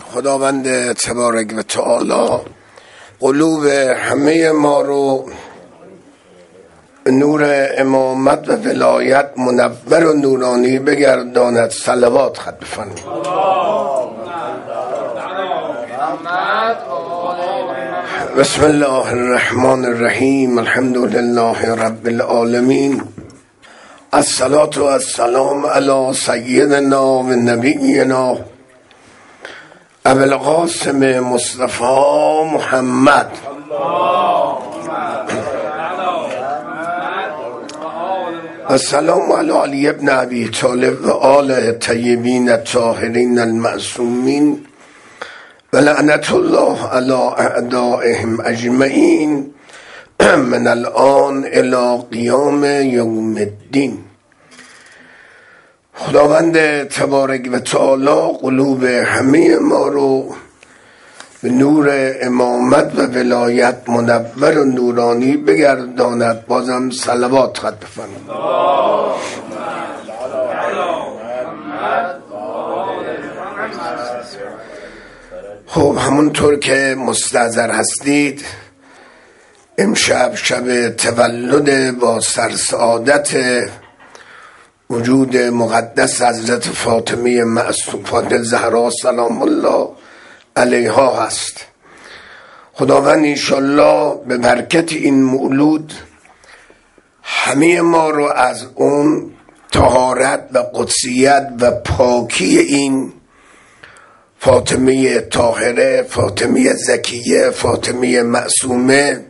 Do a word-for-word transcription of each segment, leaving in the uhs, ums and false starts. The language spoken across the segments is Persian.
خداوند تبارک و تعالی قلوب همه ما رو نور امامت و ولایت منور و نورانی بگرداند. صلوات خط بفرمایید. بسم الله الرحمن الرحیم. الحمد لله رب العالمین. الصلاة و السلام علی سیدنا و نبینا ابو القاسم مصطفی محمد السلام علی علی ابن ابی طالب و آل طیبین الطاهرین المعصومین و لعنت الله علی اعدائهم اجمعین من الان الی قیام یوم الدین. خداوند تبارک و تعالی قلوب همه ما رو به نور امامت و ولایت منور و نورانی بگرداند. بازم صلوات خط بفرمایید. خب همونطور که مستحضر هستید، امشب شب تولد با سرسعادت وجود مقدس حضرت فاطمه معصومه زهرا سلام الله علیها هست. خداوند انشالله به برکت این مولود همه ما رو از اون طهارت و قدسیت و پاکی این فاطمه طاهره، فاطمه زکیه، فاطمه معصومه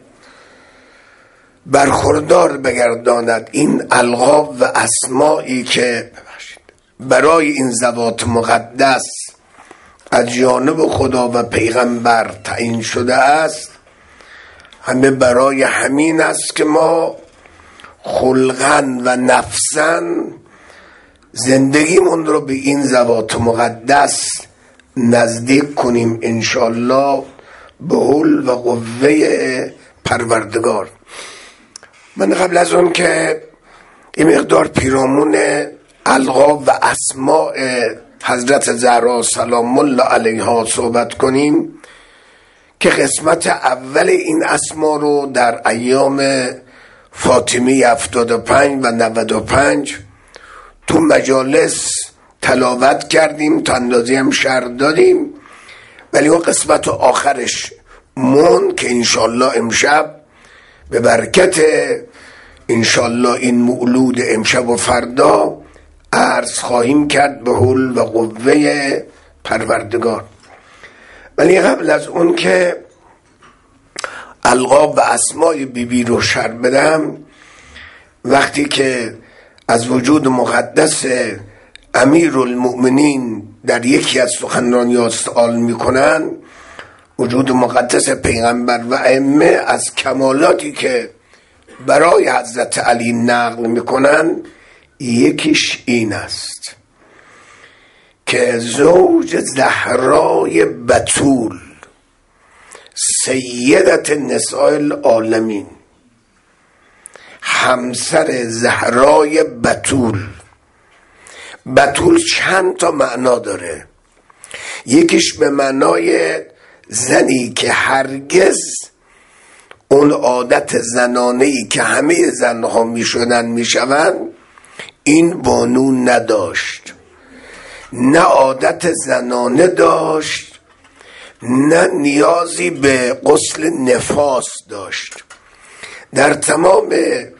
برخوردار بگرداند. این القاب و اسمایی که برای این ذوات مقدس از جانب خدا و پیغمبر تعیین شده است، همه برای همین است که ما خلقاً و نفساً زندگیمون رو به این ذوات مقدس نزدیک کنیم انشالله به حول و قوه پروردگار. من قبل از اون که این مقدار پیرامون القاب و اسماء حضرت زهرا سلام الله علیها صحبت کنیم که قسمت اول این اسما رو در ایام فاطمی هفتاد و پنج و نود و پنج تو مجالس تلاوت کردیم، تا اندازه هم شرح دادیم، ولی اون قسمت آخرش مون که انشالله امشب به برکت انشالله این مولود امشب و فردا عرض خواهیم کرد به حول و قوه پروردگار. ولی قبل از اون که القاب و اسمای بی بی رو شرح بدم، وقتی که از وجود مقدس امیرالمؤمنین در یکی از سخنرانی‌ها سوال میکنن، وجود مقدس پیغمبر و ائمه از کمالاتی که برای حضرت علی نقل میکنن، یکیش این است که زوج زهرای بتول سیدت نساء العالمین، همسر زهرای بتول. بتول چند تا معنا داره. یکیش به معنای زنی که هرگز اون عادت زنانه‌ای که همه زنها میشدن میشون این بانو نداشت، نه عادت زنانه داشت، نه نیازی به غسل نفاس داشت. در تمام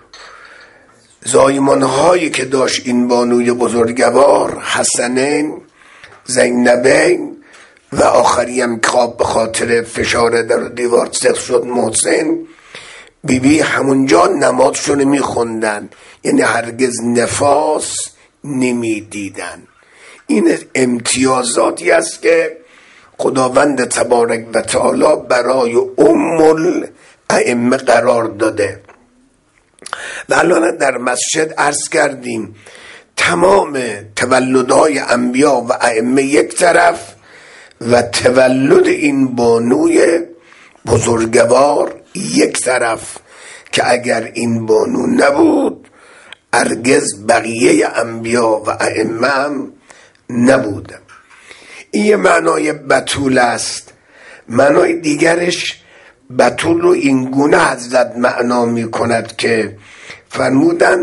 زایمانهایی که داشت این بانوی بزرگوار، حسنین، زینبین و آخری هم که به خاطر فشار در دیوار سخت شد محسن، بی بی همونجا نمازشون میخوندن، یعنی هرگز نفاس نمیدیدن. این امتیازاتی است که خداوند تبارک و تعالی برای ام الائمه قرار داده. و الان در مسجد عرض کردیم تمام تولدهای انبیا و ائمه یک طرف و تولد این بانوی بزرگوار یک طرف، که اگر این بانو نبود هرگز بقیه انبیا و ائمه هم نبودن. این یه معنای بتول است. معنای دیگرش بتول رو این گونه حضرت معنا می کند که فرمودن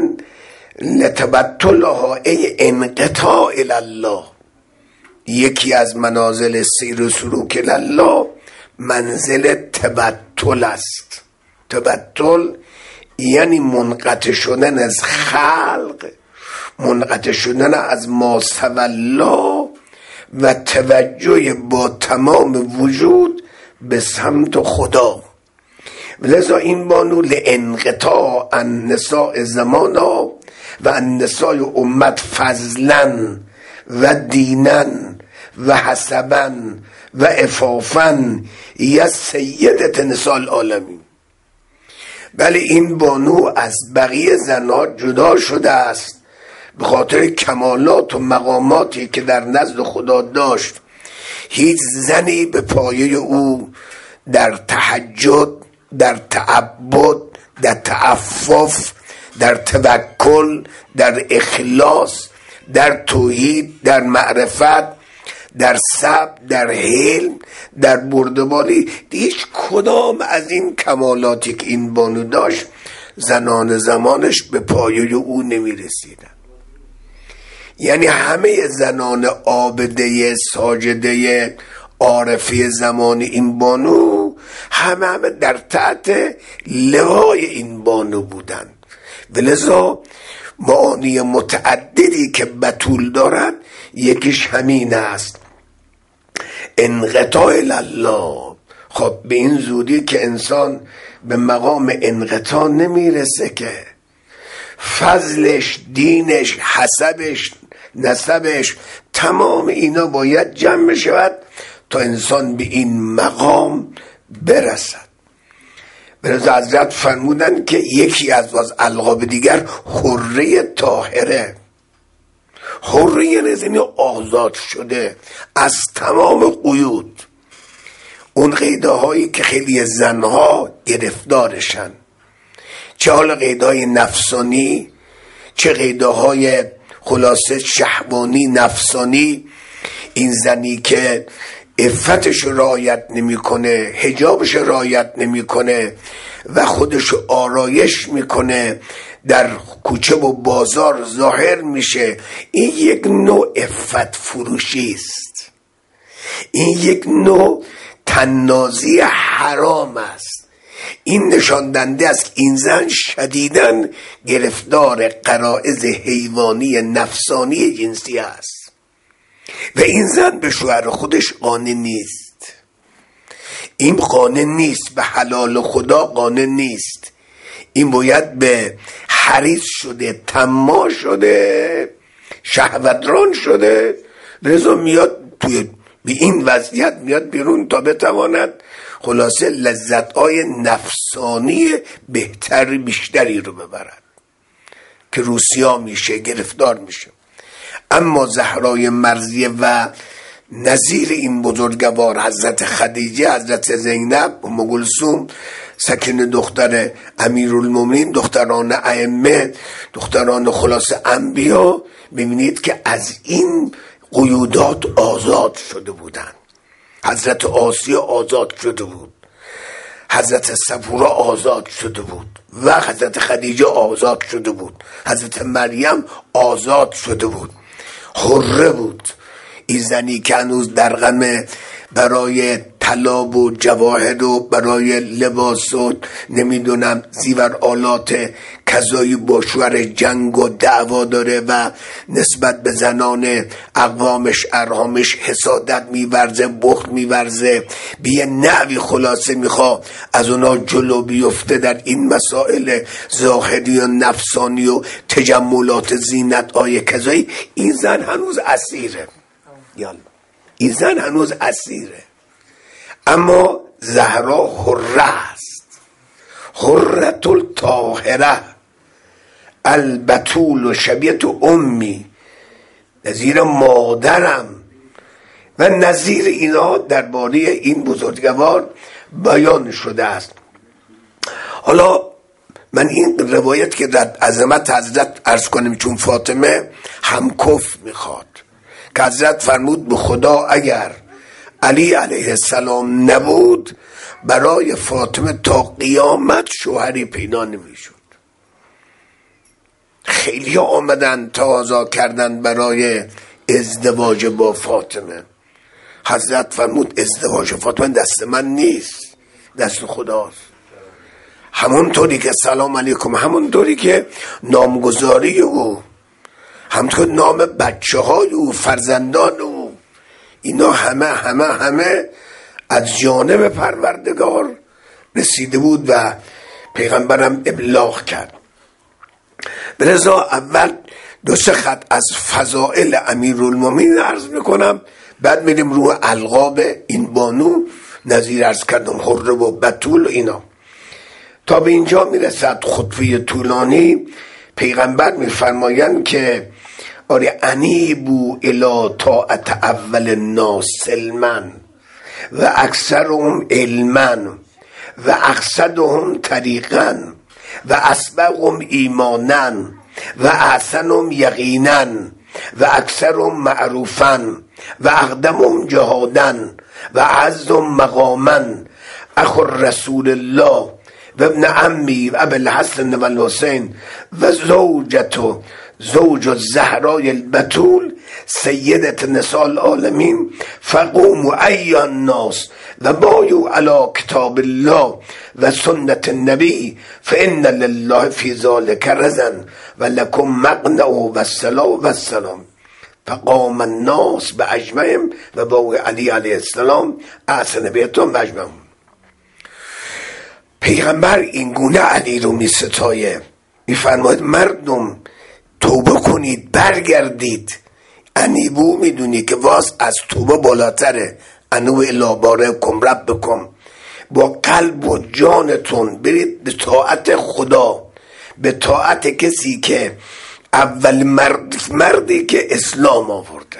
لتبتلها ای انقطاع الله. یکی از منازل سیر و سلوک الله منزل تبتل است. تبتل یعنی منقطع شدن از خلق، منقطع شدن از ما سوی الله و توجه با تمام وجود به سمت خدا. لذا این بانو لانقطاع النساء زمانا و النساء امت فضلا و دینا و حسبا و عفافا یا سیدت نساء العالمین. بله این بانو از بقیه زنها جدا شده است به خاطر کمالات و مقاماتی که در نزد خدا داشت. هیچ زنی به پایه او در تهجد، در تعبد، در تعفف، در توکل، در اخلاص، در توحید، در معرفت، در صبر، در حلم، در بردباری، هیچ کدام از این کمالاتی که این بانو داشت زنان زمانش به پایه او نمی رسیدن. یعنی همه زنان عابده ساجده عارفه زمان این بانو همه همه در تحت لوای این بانو بودن. ولذا معانی متعددی که بتول دارن یکیش همین است، انقطاع الله. خب به این زودی که انسان به مقام انقطاع نمیرسه که فضلش، دینش، حسبش، نسبش، تمام اینا باید جمع شود تا انسان به این مقام برسد. برای حضرت فرمودن که یکی از القاب دیگر حره طاهره. حره یعنی آزاد شده از تمام قیود، اون قیده هایی که خیلی زنها گرفتارشن، چه حال قیده های نفسانی چه قیده های خلاصه شهوانی نفسانی. این زنی که عفتش رعایت نمیکنه، حجابش رعایت نمیکنه و خودش آرایش میکنه، در کوچه و بازار ظاهر میشه، این یک نوع عفت فروشی است، این یک نوع تنازی حرام است. این نشان دهنده است که این زن شدیداً گرفتار غرایز حیوانی نفسانی جنسی است و این زن به شوهر خودش قانع نیست. این قانع نیست به حلال خدا، قانع نیست. این باید به حریص شده، طماع شده، شهوتران شده، لذا میاد توی به این وضعیت میاد بیرون تا بتواند خلاصه لذت‌های نفسانی بهتر بیشتری رو ببرد که روسیا میشه، گرفتار میشه. اما زهرای مرضیه و نظیر این بزرگوار حضرت خدیجه، حضرت زینب، ام کلثوم، سکینه دختر امیرالمومنین، دختران ائمه، دختران خلاصه انبیا، ببینید که از این قیودات آزاد شده بودند. حضرت آسیه آزاد شده بود، حضرت صفورا آزاد شده بود و حضرت خدیجه آزاد شده بود، حضرت مریم آزاد شده بود، حره بود. این زنی که هنوز در غم برای طلا و جواهر و برای لباس و نمیدونم زیور آلات کذایی با شوهر جنگ و دعوا داره و نسبت به زنان اقوامش ارهامش حسادت میورزه، بخل میورزه، بیه نوی خلاصه میخوا از اونا جلو بیفته در این مسائل ظاهری و نفسانی و تجملات زینت آیه کذایی. این زن هنوز اسیره، یالا این زن هنوز اسیره. اما زهرا حره است، حرة الطاهره البتول و شبیه امی، نظیر مادرم و نظیر اینا درباره این بزرگوار بیان شده است. حالا من این روایت که در عظمت حضرت عرض کنم چون فاطمه هم کف میخواد که حضرت فرمود به خدا اگر علی علیه السلام نبود برای فاطمه تا قیامت شوهری پیدا نمیشد. خیلی آمدن تقاضا کردن برای ازدواج با فاطمه. حضرت فرمود ازدواج فاطمه دست من نیست، دست خداست. همونطوری که سلام علیکم، همونطوری که نامگذاری او، همونطور نام بچه های او، فرزندان او، اینا همه همه همه از جانب پروردگار رسیده بود و پیغمبرم ابلاغ کرد. لذا اول دو سه خط از فضائل امیرالمومنین عرض میکنم، بعد میریم رو القاب این بانو. نظیر عرض کردم حره و بتول و اینا. تا به اینجا میرسد خطبه طولانی. پیغمبر میفرمایند که آره انیبو الی طاعت اول الناس سلما و اکثرهم علما و اقصدهم طریقا و اسبقهم ایمانا و احسنهم یقینا و اکثرهم معروفا و اقدمهم جهادا و اعزهم مقاما اخو رسول الله و ابن عمی و ابو الحسن و الحسین و زوجته زوج الزهرای البتول سیدت نساء العالمین فقوموا ایها الناس و بایعوا علی کتاب الله و سنت النبی فان لله فی ذلک رضا و لکم مقنع و الصلاة و السلام. فقام الناس باجمعهم و با علی علیه السلام احسن بیتهم و اجمعهم. پیغمبر این گونه علی رو می ستایه، می فرماید مردم توبه کنید، برگردید. انیبو میدونی که واس از توبه بالاتره. انو الی بارئکم ربکم، با قلب و جانتون برید به طاعت خدا، به طاعت کسی که اول مرد مردی که اسلام آورده،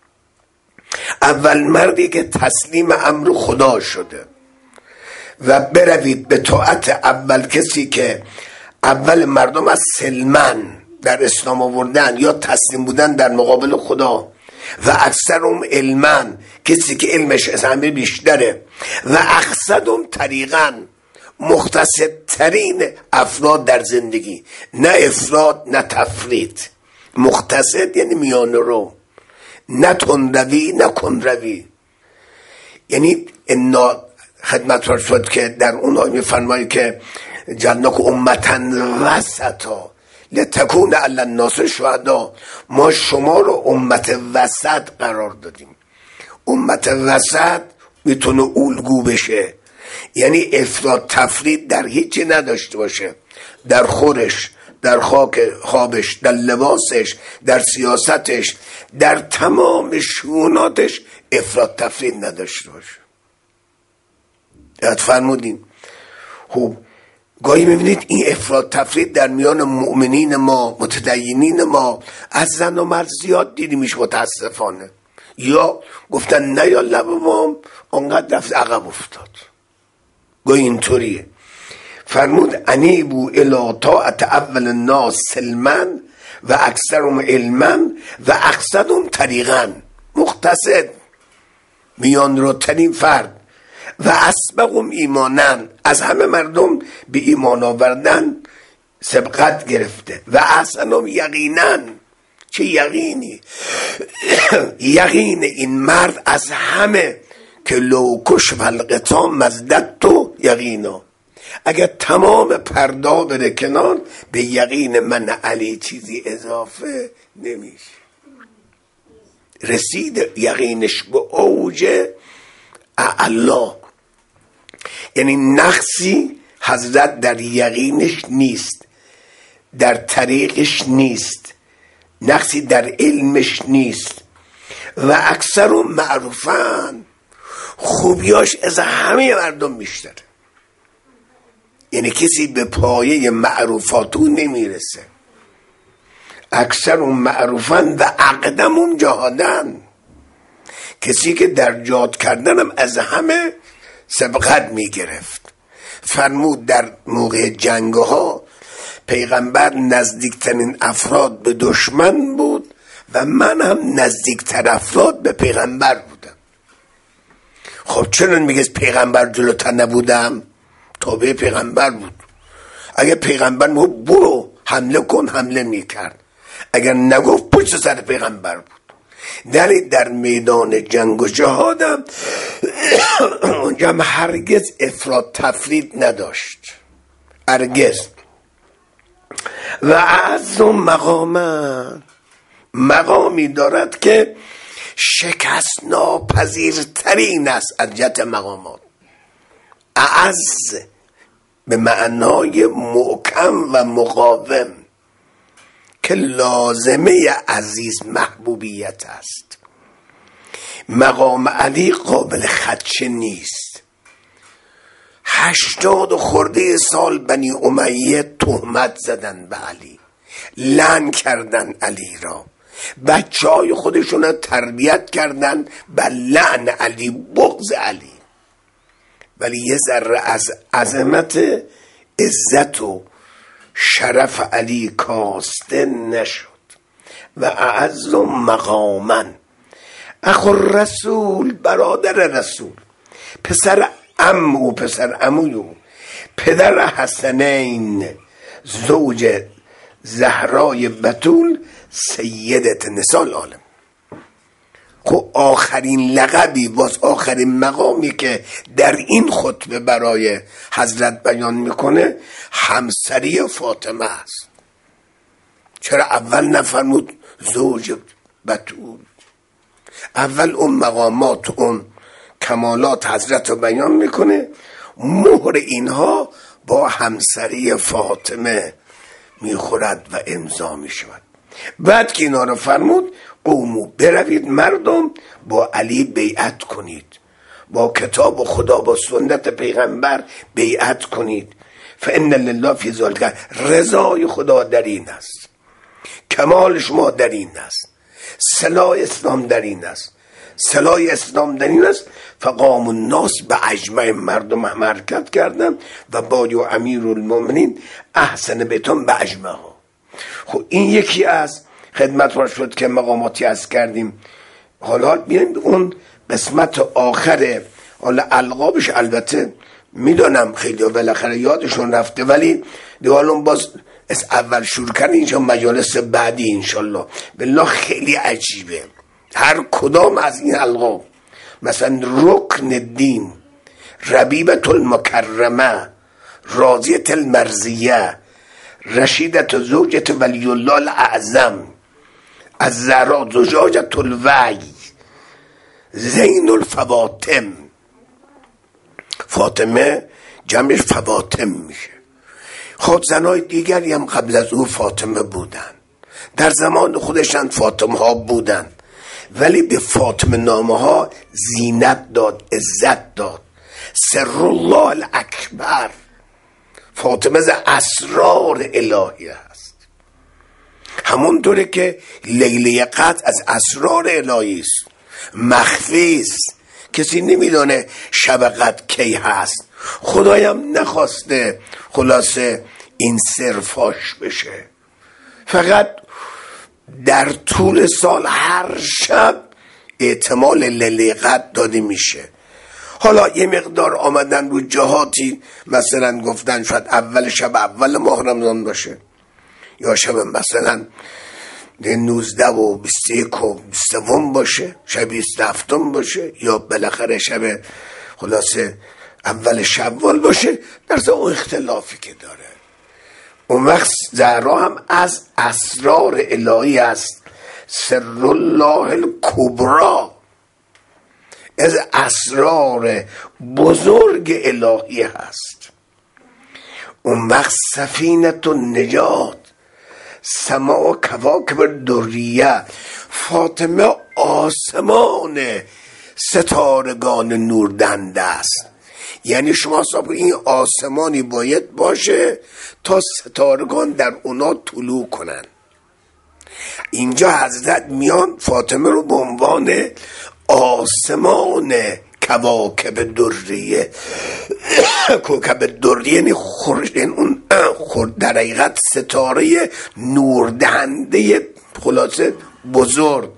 اول مردی که تسلیم امر خدا شده، و بروید به طاعت اول کسی که اول مردم از سلمن در اسلام آوردن یا تسلیم بودن در مقابل خدا، و اکثرهم علما کسی که علمش از همه بیشتره، و اقصدهم طریقا مختصر ترین افراد در زندگی، نه افراد نه تفرید، مختصر یعنی میان رو، نه تندروی نه کندروی. یعنی انا خدمت را شد که در اون آیه می‌فرماید که جعلناکم امة وسطا لتکون علی الناس شهدا، ما شما رو امت وسط قرار دادیم. امت وسط میتونه الگو بشه، یعنی افراط تفرید در هیچی نداشته باشه، در خورش، در خاک خوابش، در لباسش، در سیاستش، در تمام شؤوناتش افراط تفرید نداشته باشه. یاد فرمودین. خب گاهی میبینید این افراط تفرید در میان مؤمنین ما، متدینین ما، از زن و مرد زیاد دیدی میشه متاسفانه. یا گفتن نه یا لبمام اونقدر رفت عقب افتاد. گاهی اینطوریه. فرمود انیبو الی طاعت اول الناس سلما و اکثرهم علما و اقصدهم طریقا، مختصر میان رو ترین فرد، و اسبقهم ایمانن از همه مردم به ایمان آوردن سبقت گرفته، و احسنهم یقینا، چه یقینی یقین این مرد از همه که لو کشف الغطا مزدت تو یقینا، اگر تمام پردا بره کنار به یقین من علی چیزی اضافه نمیشه. رسید یقینش به اوج اعلا، یعنی نقصی حضرت در یقینش نیست، در طریقش نیست، نقصی در علمش نیست، و اکثر معروفن، خوبیاش از همه مردم بیشتره. یعنی کسی به پایه معروفاتو نمیرسه. اکثر معروفن و اقدمون جهادن، کسی که در جهاد کردنم از همه سبقت میگرفت. فرمود در موقع جنگها پیغمبر نزدیکترین افراد به دشمن بود و من هم نزدیکتر افراد به پیغمبر بودم. خب چرا میگه پیغمبر جلوتر نبودم؟ تابع پیغمبر بود. اگه پیغمبر میگفت برو حمله کن حمله میکرد، اگر نگفت پشت سر پیغمبر بود. در در میدان جنگ و جهادم اونجا هرگز افراط تفرید نداشت، هرگز. و اعز مقاما، مقامی دارد که شکست ناپذیرترین است از جهت مقامات. اعز به معنای محکم و مقاوم که لازمه عزیز محبوبیت است. مقام علی قابل خدشه نیست. هشتاد خورده سال بنی امیه تهمت زدن به علی، لعن کردن علی را، بچه های خودشون را تربیت کردن به لعن علی، بغض علی، ولی یه ذره از عظمت عزت و شرف علی کاسته نشد. و اعز مقاما، اخو رسول، برادر رسول، پسر عمو، پسر عموی، پدر حسنین، زوج زهرای بتول، سیدت نساء العالم. خب آخرین لقبی باز آخرین مقامی که در این خطبه برای حضرت بیان میکنه همسری فاطمه است. چرا اول نفرمود زوج بتول؟ اول اون مقامات، اون کمالات حضرت رو بیان میکنه، مهر اینها با همسری فاطمه میخورد و امضا میشود. بعد که اینا رو فرمود، قومو بروید مردم با علی بیعت کنید، با کتاب خدا، با سنت پیغمبر بیعت کنید. فان لله فی ذلک، رضای خدا در این است، کمال شما در این است، صلاح اسلام در این است، صلاح اسلام در این است. فقام الناس به اجمع، مردم هم حرکت کردن و بایو امیر المؤمنین احسن بیتون به اجمع ها. خب این یکی از خدمت را شد که مقاماتی از کردیم. حالا بیایم اون قسمت آخر، حالا القابش البته میدونم خیلی بالاخره یادشون رفته، ولی دیوالون باز از اول شروع کردن، اینجا مجالس بعدی انشالله. بالله خیلی عجیبه هر کدام از این القاب، مثلا رکن الدین، ربیبت المکرمه، راضیت المرضیه، رشیدت زوجت ولی الله الاعظم، از زهرا زجاجت الوی، زین الفواطم. فاطمه جمعش فواطم میشه. خود زنای دیگری هم قبل از او فاطمه بودن، در زمان خودشان فاطمه ها بودن، ولی به فاطمه نامه ها زینت داد، عزت داد. سر الله الاکبر، فاطمه از اسرار الهی است. همون طوره که لیله قدر از اسرار الهی است، مخفی است، کسی نمیدونه شب قدر کی هست. خدایم نخواسته خلاصه این سر فاش بشه. فقط در طول سال هر شب احتمال لیله قدر داده میشه. حالا یه مقدار آمدن رو جهاتی، مثلا گفتن شاید اول شب اول ماه رمضان باشه، یا شب مثلا نوزده و بیست و یک و بیست و باشه، شب بیست و هفتم باشه، یا بالاخره شب خلاصه اول شوال باشه. در اون اختلافی که داره. اون وقت زهرا هم از اسرار الهی است، سر الله الکبرا، از اسرار بزرگ الهی هست. اون وقت سفینه النجات، سما کواکب دریه، فاطمه آسمان ستارگان نوردنده است. یعنی شما حساب این آسمانی باید باشه تا ستارگان در اونا طلوع کنن. اینجا حضرت میان فاطمه رو به عنوان آسمان کواکب دریه، کوکب دریه یعنی خورش، اون خورد در حقیقت ستاره نوردهنده خلاصه بزرگ،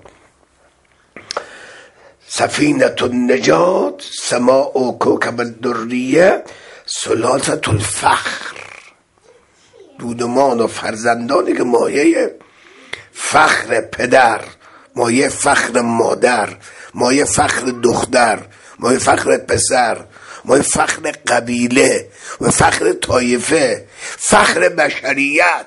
سفینه النجات، سماء و کوکب الدریه، سلاسة الفخر، دودمان و فرزندانی که مایه فخر پدر، مایه فخر مادر، مایه فخر دختر، مایه فخر پسر، مایه فخر قبیله و فخر طایفه، فخر بشریت.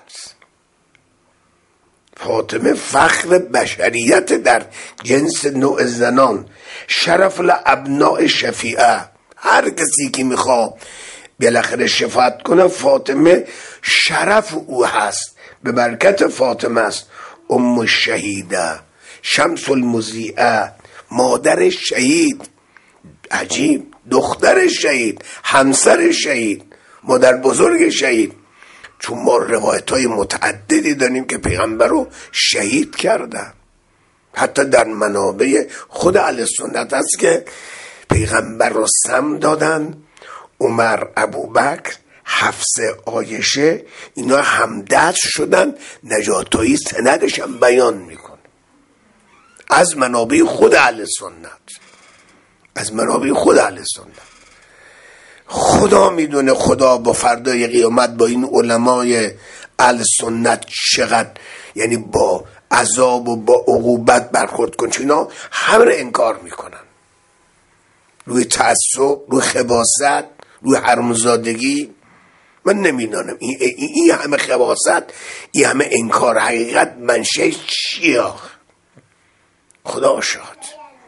فاطمه فخر بشریت در جنس نوع زنان، شرف الابناء شفیعه. هر کسی که میخواد بالاخره شفاعت کنه فاطمه شرف او هست، به برکت فاطمه است. ام الشهیده، شمس المضیئه، مادر شهید، عجیب، دختر شهید، همسر شهید، مادر بزرگ شهید. چون ما روایت های متعددی داریم که پیغمبر رو شهید کردن. حتی در منابع خود اهل سنت هست که پیغمبر رو سم دادن، عمر، ابوبکر، حفصه، عایشه، اینا همدست شدن. نجاتایی سندش هم بیان میکنه از منابع خود اهل سنت، از منابع خود اهل سنت. خدا میدونه خدا با فردای قیامت با این علمای اهل سنت چقدر، یعنی با عذاب و با عقوبت برخورد کنه. اینا همه رو انکار میکنن، روی تعصب، روی خباثت، روی حرامزادگی. من نمیدونم این, این, این همه خباثت، این همه انکار حقیقت منشه چیه؟ خدا شاد.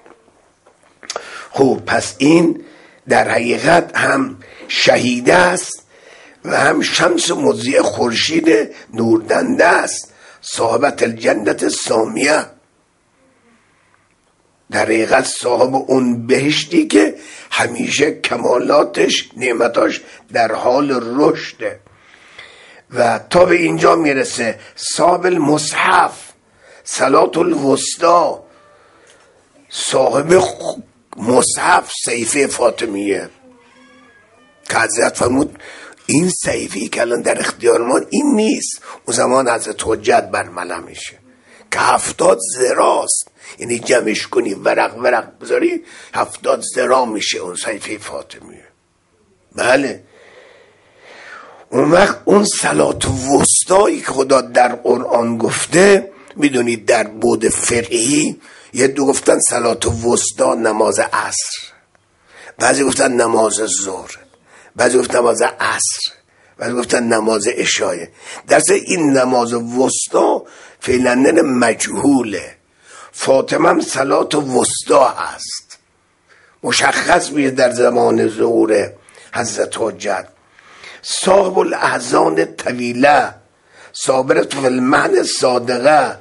خب پس این در حقیقت هم شهیده است و هم شمس مضیء، خورشید نوردنده است، صاحبت الجنت سامیه، در حقیقت صاحب اون بهشتی که همیشه کمالاتش، نعمتاش در حال رشده. و تا به اینجا میرسه صاحب المصحف، صلات الوسطی، صاحب مصحف صحیفه فاطمیه که حضرت فرمود این صحیفه‌ای که الان در اختیار ما این نیست، اون زمان حضرت حجت برملا میشه که هفتاد ذراست، یعنی جمعش کنی ورق ورق بذاری هفتاد ذرا میشه اون صحیفه فاطمیه. بله اون وقت اون صلات وسطایی که خدا در قرآن گفته، میدونید در بعد فقهی یه دو گفتن صلات وسطا نماز عصر، بعضی گفتن نماز ظهر، بعضی گفتن نماز عصر، بعضی گفتن نماز عشاء. درسته این نماز وسطا فعلا مجهوله. فاطمه هم صلات وسطا هست، مشخص میشه در زمان ظهور حضرت حجت. صاحب الاحزان طویله، صابرت فی المحن صادقه.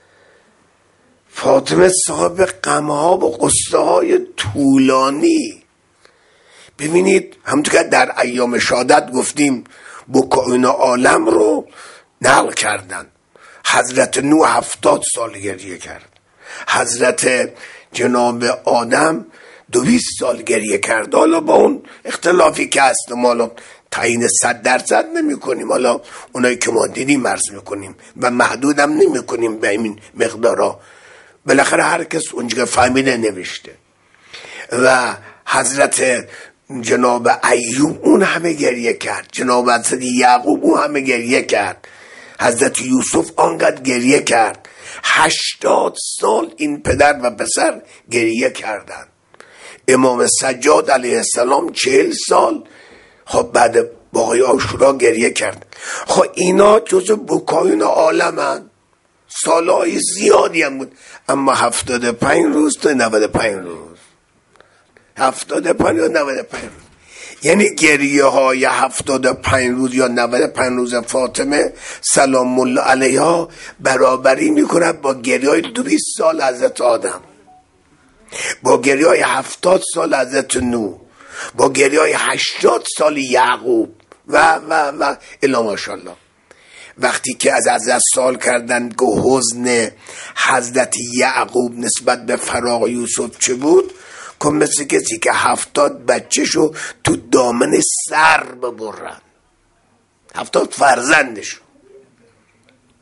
فاطمه صاحب غمها و قصه های طولانی. ببینید همونطور که در ایام شهادت گفتیم بکائین عالم رو نقل کردن. حضرت نوح هفتاد سال گریه کرد، حضرت جناب آدم دویست سال گریه کرد. حالا با اون اختلافی که هست ما حالا تعیین صد درصد نمی کنیم، حالا اونایی که ما دیدیم عرض میکنیم و محدودم نمی کنیم به این مقدارها. بالاخره هر کس اونجا فهمیده نوشته. و حضرت جناب ایوب اون همه گریه کرد، جناب حضرت یعقوب اون همه گریه کرد، حضرت یوسف آنقدر گریه کرد. هشتاد سال این پدر و پسر گریه کردند. امام سجاد علیه السلام چهل سال خب بعد باقی عاشورا گریه کرد. خب اینا جزو بکائین عالمن، سالهای زیادی هم بود، اما هفتاد و پنج روز تا نود و پنج روز، هفتاد و پنج و نود و پنج روز، یعنی گریه های هفتاد و پنج روز یا نود و پنج روز فاطمه سلام الله علیها برابری میکنه با گریه های دویست سال حضرت آدم، با گریه های هفتاد سال حضرت نوح، با گریه های هشتاد سال یعقوب و و و الا ماشاءالله. وقتی که از حضرت سوال کردن که حزن حضرت یعقوب نسبت به فراق یوسف چه بود، که مثل کسی که هفتاد بچهشو تو دامن سر ببرن، هفتاد فرزندشو.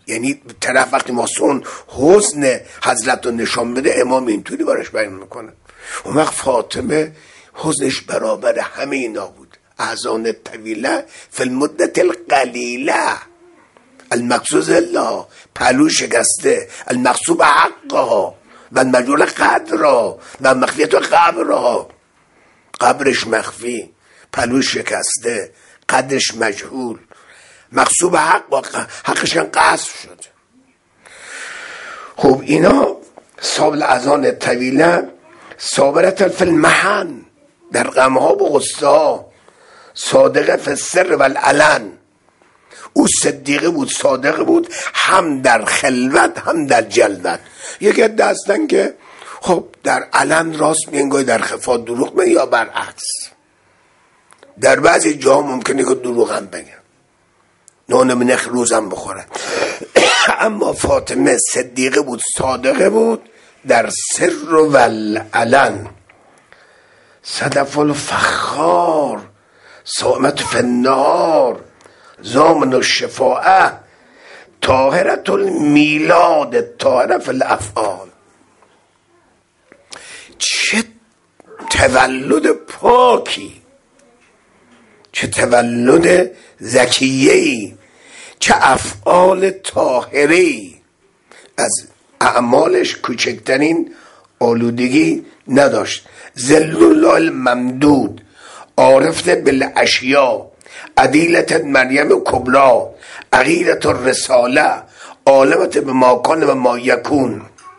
یعنی طرف وقتی محسن حسن حضرت رو نشان بده امام اینطوری بارش بیان میکنه. اون وقت فاطمه حسنش برابر همه اینا بود. احزان طویله فی المدت القلیله، المقصود الله، پهلو شکسته، المقصوب حقها و مجهول قدرها و مخفیت قبرها. قبرش مخفی، پهلو شکسته، قدرش مجهول، مقصوب حق، حقش قصف شد. خب اینا صابل اذان طویله صابرت فی المحن، در غمها و غصه ها، صادقه فی السر و العلن. او صدیقه بود، صادقه بود، هم در خلوت هم در جلوت. یکی عده هستن که خب در علن راست میگن، در خفا دروغ میگن، یا برعکس. در بعضی جا ممکنه که دروغ هم بگن، نان منخ روزم بخوره. اما فاطمه صدیقه بود، صادقه بود در سر و العلن. صدف الفخار صامت فی النهار، زامن الشفاعه طاهرة المیلاد طاهره فی الافعال. چه تولد پاکی، چه تولد زکیه‌ای، چه افعال طاهره‌ای. از اعمالش کوچکترین آلودگی نداشت. ذل الله الممدود عارفت بالاشیاء، عدیلت مریم کبرا، عقیلت الرساله، عالمت به ما کان و ما یکون.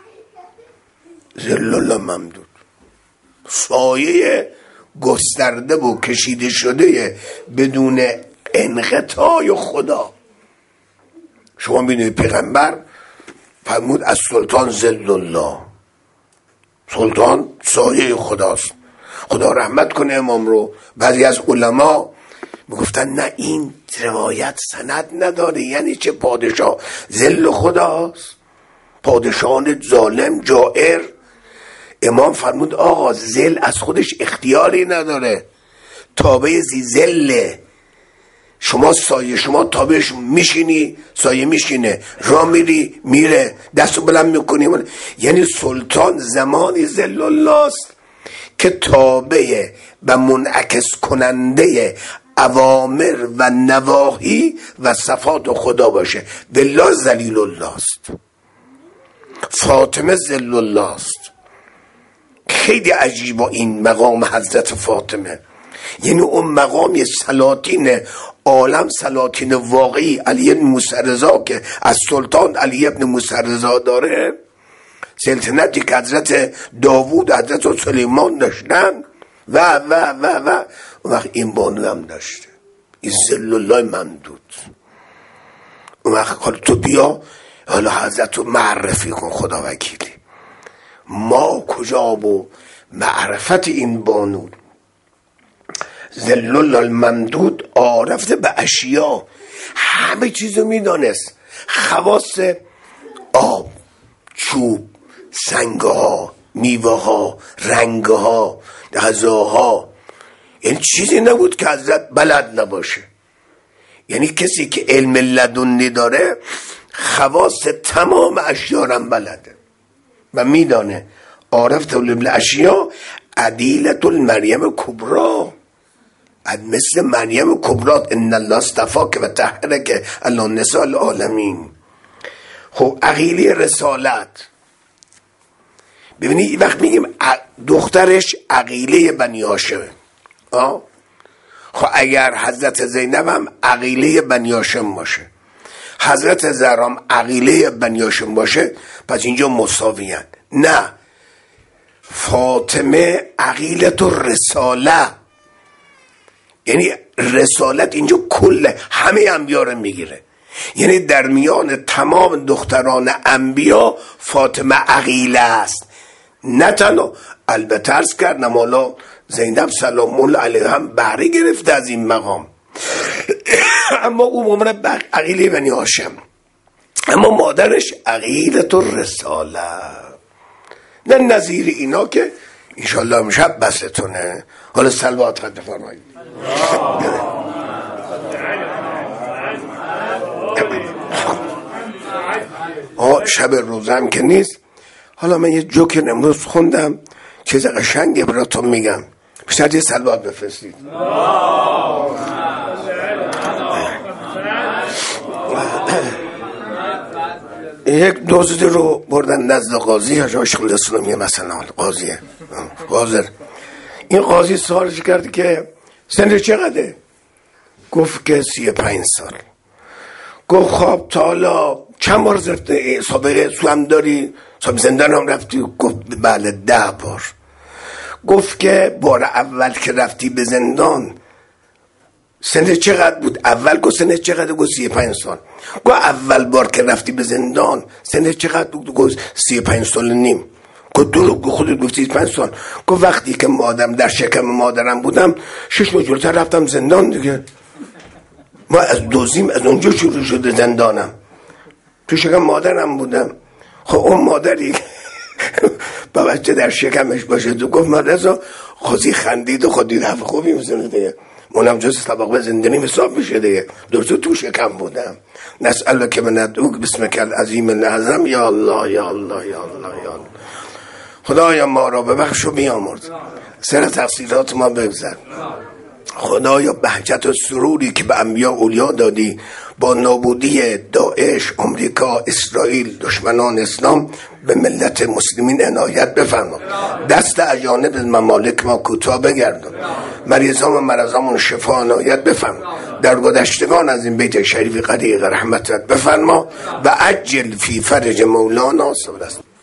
ذل الله ممدود، سایه گسترده و کشیده شده بدون انقطاع خدا. شما ببینید پیغمبر فرمود از سلطان ذل الله، سلطان سایه خداست. خدا رحمت کنه امام رو. بعضی از علما میگفتن نه این روایت سند نداره، یعنی چه پادشاه ذل خداست، پادشاهان ظالم جائر. امام فرمود آقا ذل از خودش اختیاری نداره، تابع زی ذله. شما سایه، شما تابعش میشینی، سایه میشینه، را میری میره، دستو بلند میکنی. یعنی سلطان زمانی ذل الله است که تابع و منعکس کننده اوامر و نواهی و صفات خدا باشه. والله ذلیل الله است، فاطمه ذل الله است. خیلی عجیب این مقام حضرت فاطمه. یعنی اون مقام سلاطین عالم، سلاطین واقعی علی بن موسی رضا که از سلطان علی بن موسی رضا داره، سلطنتی که حضرت داوود حضرت سلیمان داشتن و و و و اون وقت این بانو هم داشته. این ذل الله ممدود. اون وقت حالا تو بیا حالا حضرت رو معرفی کن. خدا وکیلی ما کجا با معرفت این بانو ذل الله الممدود عارفته به اشیا، همه چیزو میدانست. خواص آب، چوب، سنگها، میوه ها، رنگ ها، غذاها، این چیزی نبود که حضرت بلد نباشه. یعنی کسی که علم لدنی داره خواص تمام اشیا هم بلده و میدانه. عارفته بالاشیا عدیلت المریم کبرا، مثل مریم کبرات ان الله اصطفاک و طهرک علی نساء العالمین. خب عقیله رسالت، ببینید وقت میگیم دخترش عقیله بنی هاشمه. آه خب اگر حضرت زینب هم عقیله بنی هاشم باشه، حضرت زهرا هم عقیله بنی هاشم باشه، پس اینجا مساویان. نه، فاطمه عقیلت الرساله، یعنی رسالت اینجا کل همه انبیا رو میگیره. یعنی در میان تمام دختران انبیا فاطمه عقیله است. نه تنها، البته عرض کردم حالا زینب سلام الله علیها هم بهره گرفته از این مقام، اما او مؤمن عقیله بنی هاشم، اما مادرش عقیلت الرساله. نه نظیر اینا که انشالله امشب بستونه. حالا صلوات رد فرمایید. ها شب روزه هم که نیست. حالا من یه جوک امروز خوندم چیز قشنگی براتون میگم. بیشتر یه صلوات بفرستید. یک دزد رو بردن نزد قاضی، حاج عاشق الاسلامی مثلا قاضیه حاضر. این قاضی سوالش کرد که سن چقدره؟ گفت که سی پنج سال. گفت خب تا حالا چند بار سابقه سوام داری؟ سابقه زندان هم رفتی؟ گفت بله ده بار. گفت که بار اول که رفتی به زندان سن چقدر بود؟ اول گفت سن چقدر؟ گفت سی پنج سال. گفت اول بار که رفتی به زندان سن چقدر بود؟ گفت سی پنج سال نیم. گفت دروغ خودت گفتی پنج سال. گفت وقتی که مادرم در شکم مادرم بودم شش ماه جلوتر رفتم زندان دیگه. ما از دوزیم از اونجا شروع شده زندانم، تو شکم مادرم بودم. خب اون مادری با بچه در شکمش باشه تو گفت مادرزا خوزی خندید و خودی حرف خوبی میزنه دیگه، اونم جز طبق زندانی حساب میشه دیگه. درست تو شکم بودم. نسأل که من ادعوک بسمک العظیم العظم یا الله یا الله یا الله یا الله. خدایا ما را ببخش و بیامرز، سر تقصیرات ما بگذر. خدایا بهجت و سروری که به انبیا اولیا دادی با نابودی داعش، امریکا، اسرائیل، دشمنان اسلام به ملت مسلمین عنایت بفرما. دست اجانب ممالک ما کوتاه بگردون. مریضان و مرضامون شفا عنایت بفرما. در گذشتگان از این بیت شریف غریق رحمتت بفرما و عجل فی فرج مولانا.